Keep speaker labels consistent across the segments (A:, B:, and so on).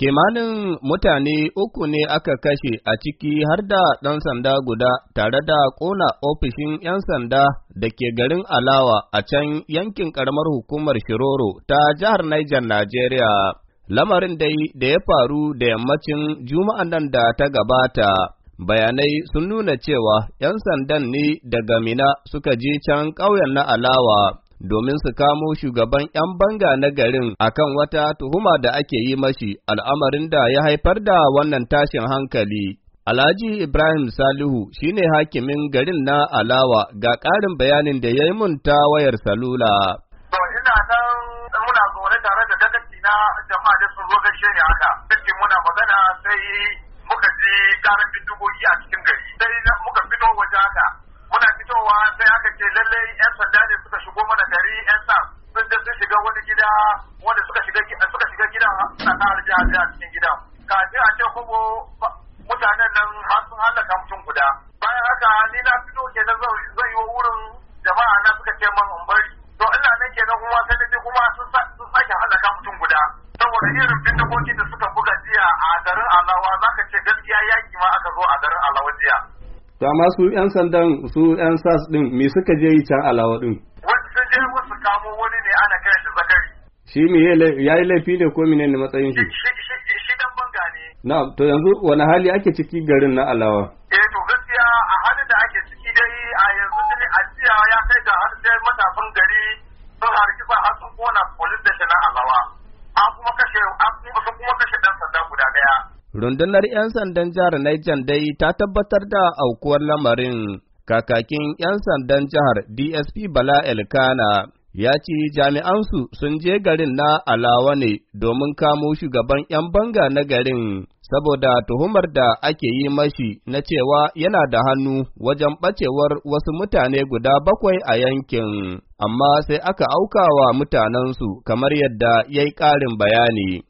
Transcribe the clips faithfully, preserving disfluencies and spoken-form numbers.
A: Kimanin mutane uku ne aka kashe a ciki har da ɗan sanda guda tare da ƙona ofishin ‘yan sanda da ke garin Alawa a can yankin ƙaramar hukumar Shiroro ta jihar Niger, Najeriya. Lamarin dai da ya faru da yammacin Juma'an nan da ta gabata. Bayanai sun nuna cewa ‘yan sandan ne daga Mina suka je can ƙauyen na Alawa domin su kamo shugaban ‘yan banga na garin akan wata tuhuma da ake yi mashi, al'amarin da ya haifar da wannan tashin hankali. Alhaji Ibrahim Salihu shine hakimin garin na Alawa, ga ƙarin bayanin da ya yi mun ta wayar salula.
B: To ina nan muna zaune tare da dagaci na jama'a da sun zo gaishe ni haka. Sai muna magana sai muka ji ƙarar bindigogi a cikin gari. Sai muka fito waje haka. Muna fitowa sai aka ce lallai 'yan sanda ne suka shigo mana gari 'yan sa sun je sun shiga wani gida wanda suka shiga suka shiga gidan suna ta harje harje a cikin gidan. Kafin a ce kuma mutanen nan har sun halaka mutum guda. Bayan haka ni na fito kenan zan yi wa wurin jama'a na suka ce man in bari. To ina nan kenan kuma sai da kuma sun sake halaka mutum guda. Saboda irin bindigogin da suka buga jiya a garin Alawa zaka ce gaskiya yaki ma aka zo a garin Alawa jiya.
A: To amma su ‘yan sandan su ‘yan sas ɗin me suka je yi can Alawa ɗin?
B: Wani sun je wasu kamo wani ne ana kai shi Zakari.
A: Shi me ya yi laifi ne ko mene ne matsayin shi?
B: Shi dan banga ne.
A: Na to yanzu wani hali ake ciki garin na Alawa?
B: Eh to gaskiya a halin da ake ciki dai a yanzu dai a jiya ya kai ga har sai matafin gari sun hargitsa har sun kona police station na Alawa. An kuma kashe an kuma kashe dan sanda guda daya.
A: Rundunar ‘yan sandan jihar Niger dai ta tabbatar da aukuwar lamarin. Kakakin ‘yan sandan jihar D S P Bala Elkana ya ce jami'ansu sun je garin na Alawa ne domin kamo shugaban ‘yan banga na garin, saboda tuhumar da ake yi mashi na cewa yana da hannu wajen ɓacewar wasu mutane guda bakwai a yankin, amma sai aka aukawa mutanensu kamar yadda ya yi ƙarin bayani.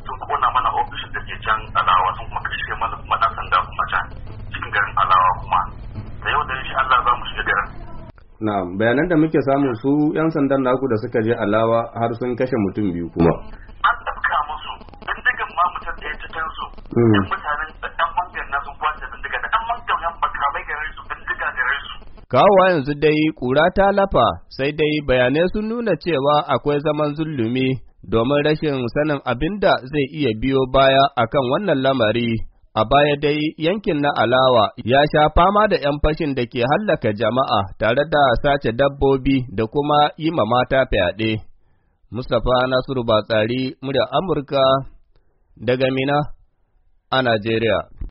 B: Can Alawa sun kuma kashe mana kuma ɗan sanda kuma can cikin garin Alawa kuma da yau da shi Allah za mu shiga garin.
A: Na bayanan da muke samu su ‘yan sandan naku da suka je Alawa har sun kashe mutum biyu kuma.
B: An tafka musu bindigan ma mutum ɗaya cikin su. Yan mutanen da ɗan bangar na sun kwace bindiga da ɗan bangar yan makamai gare su bindiga gare su.
A: Kawowa yanzu dai ƙura ta lafa sai dai bayanai sun nuna cewa akwai zaman zulumi domin rashin sanin abin da zai iya biyo baya akan wannan lamari. A baya dai yankin na Alawa ya sha fama da ‘yan fashin da ke hallaka jama'a tare da sace dabbobi da kuma yi ma mata fyaɗe. Mustapha Nasiru Batsari, muryar Amurka, daga Mina a Najeriya.